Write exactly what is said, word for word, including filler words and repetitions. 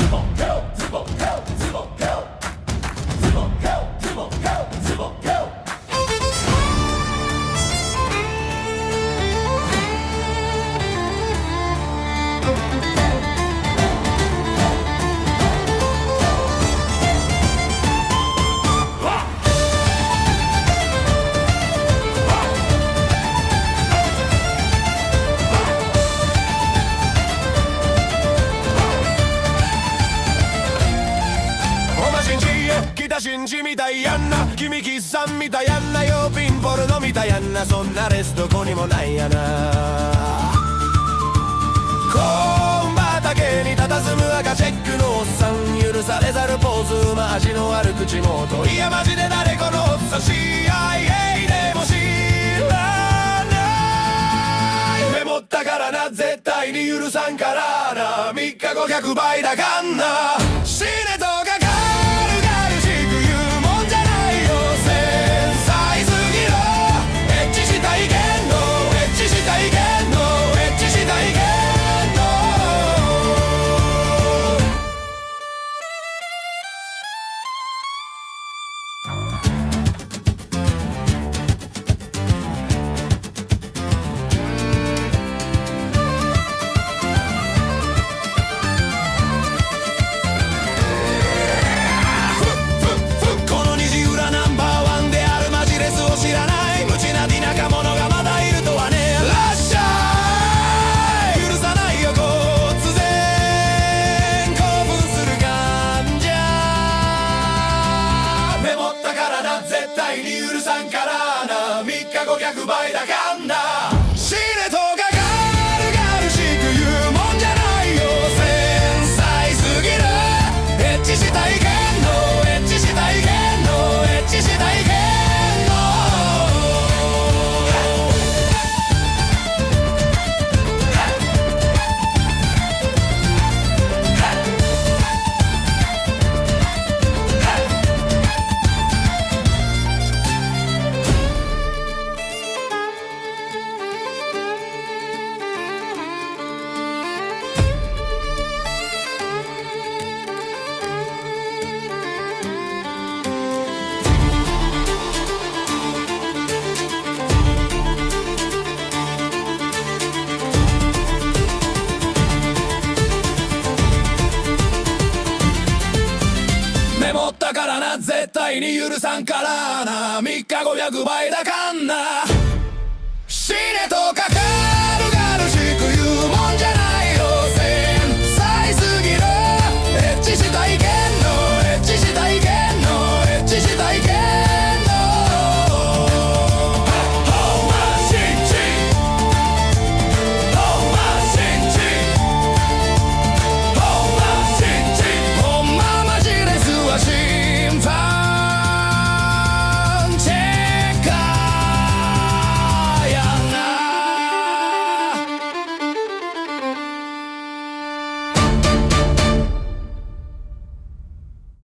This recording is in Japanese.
北新地みたいやんな、君喫茶みたいやんな、よピンポルノみたいやんな、そんなレスどこにもないやな。コーン畑に佇む赤チェックのおっさん、許されざるポーズ、馬味の悪口もと、いやマジで誰このおっさん シーアイエー でも知らない、メモったからな、絶対に許さんからな、みっかごひゃくばいだかんな、死ねとか許さんからな、みっかごひゃくばいだかんな、死ねとか軽々しく言うもんじゃないよ、繊細すぎる、エッチしたいけんの、エッチしたいけんの、エッチしたいけんの。メモったからな、絶対に許さんからな、みっかごひゃくばいだかんな、死ねとか